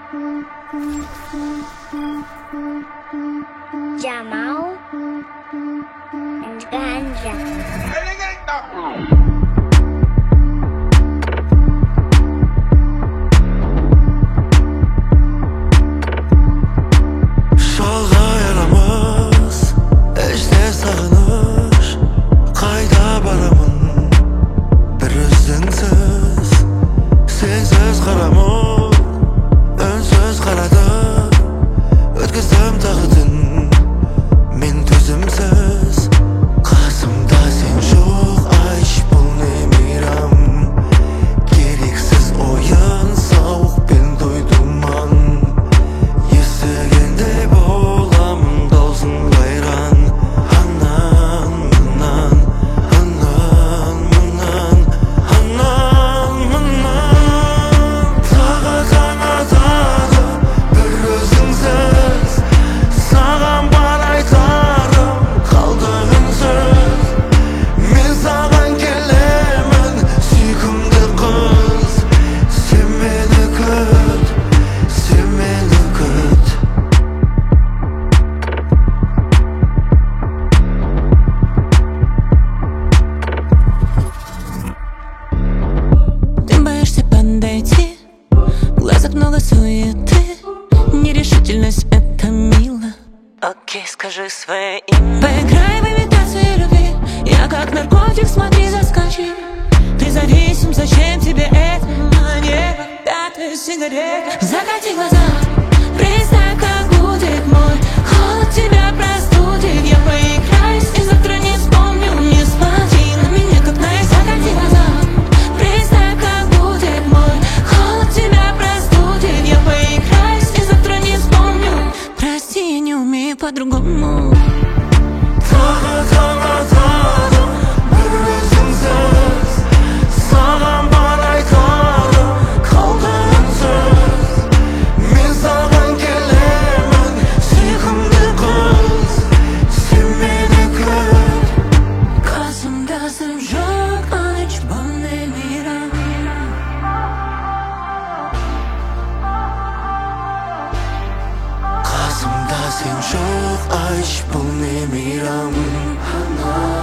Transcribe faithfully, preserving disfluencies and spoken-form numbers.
Jamal and Ganja. Много суеты, нерешительность — это мило. Окей, скажи свое имя. Поиграй в имитацию любви. Я как наркотик, смотри, заскочи. Ты зависим, зачем тебе это? А небо, пятая сигарета. Закати глаза, представь, как будет мой холод, тебя простудит. Я поиграюсь и завтра не вспомню. Не смотри на меня, как на их. Закати глаза, представь, как будет мой холод, тебя простудит. Я поиграюсь и завтра не вспомню. Прости, я не умею по-другому. Сен жоқ, аш бұл не мейрам.